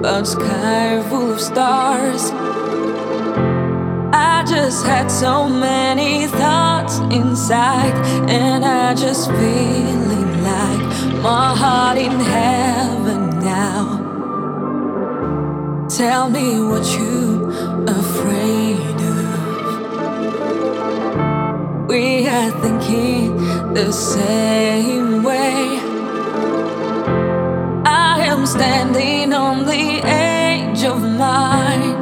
a sky full of stars. I just had so many thoughts inside, and I just feeling like my heart in heaven now. Tell me what you afraid of. We are thinking the same way. I am standing on the edge of mine.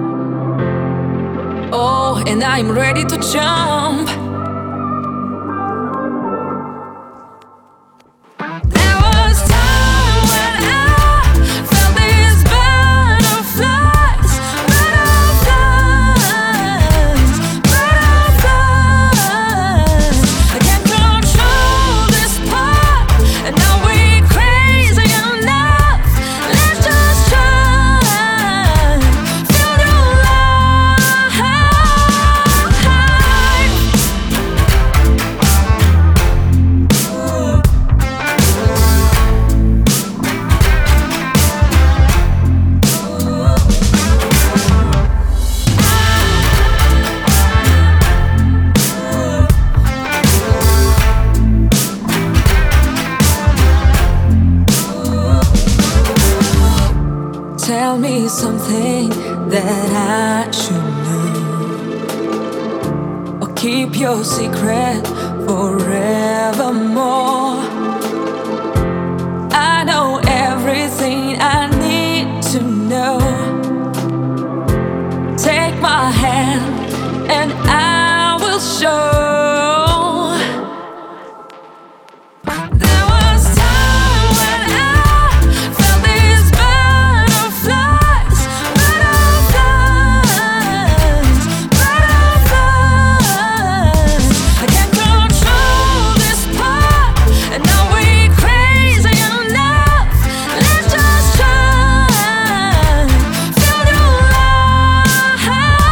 Oh, and I'm ready to jump. There was time when I felt these butterflies, butterflies, butterflies. I can't control this part, and now we're crazy enough. Let's just try, feel the light. Tell me something that I should know, or keep your secret forevermore. I know everything I need to know. Take my hand and I will show. There was time when I felt these butterflies, butterflies, butterflies. I can't control this part, and now we're crazy enough. Let's just try, feel the light.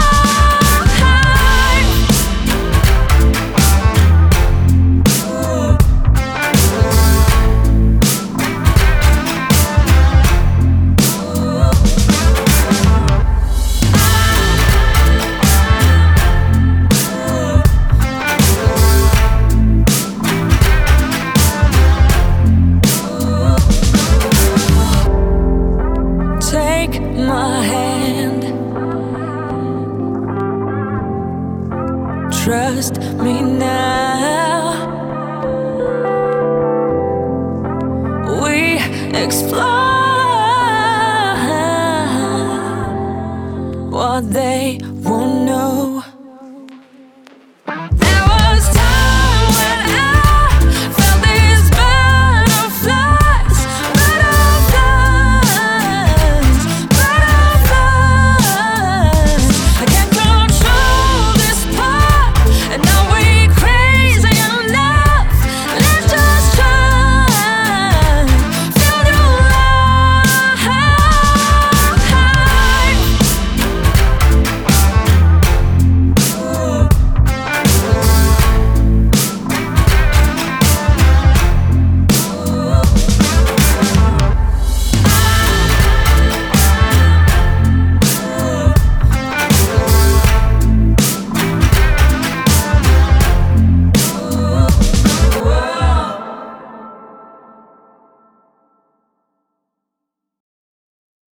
Take my hand, trust me now. We explore.